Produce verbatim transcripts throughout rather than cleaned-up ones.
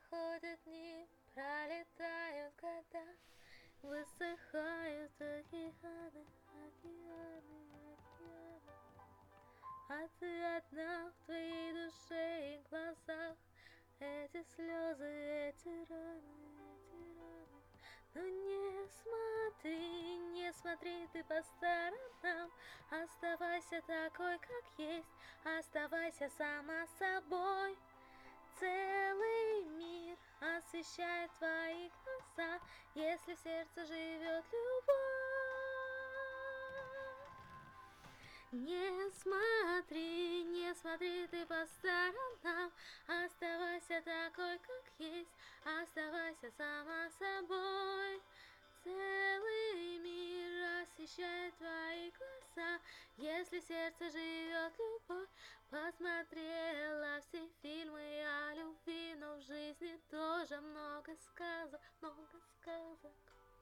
проходят дни, пролетают года, высыхают океаны, океаны, океаны. А ты одна в твоей душе и глазах, эти слезы, эти раны, эти раны. Но не смотри, не смотри ты по сторонам, оставайся такой, как есть, оставайся сама собой. Целый мир освещает твои глаза, если в сердце живет любовь. Не смотри, не смотри ты по сторонам, оставайся такой, как есть, оставайся сама собой. Целый мир освещает твои глаза, если в сердце живет любовь. Посмотрела все фильмы о любви, но в жизни тоже много сказок, много сказок.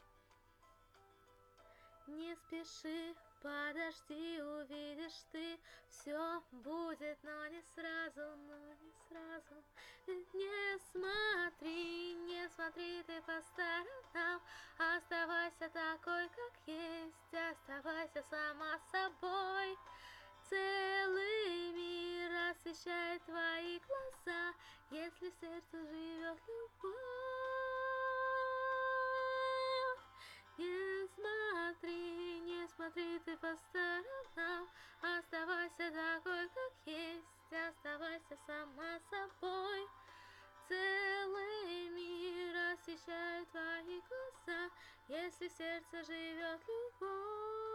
Не спеши, подожди, увидишь ты, все будет, но не сразу, но не сразу. Не смотри, не смотри ты по сторонам, оставайся такой, как есть, оставайся сама собой. Целый мир освещает твои глаза, если в сердце живет любовь. Не смотри, не смотри ты по сторонам, оставайся такой, как есть, оставайся сама собой. Целый мир освещает твои глаза, если в сердце живет любовь.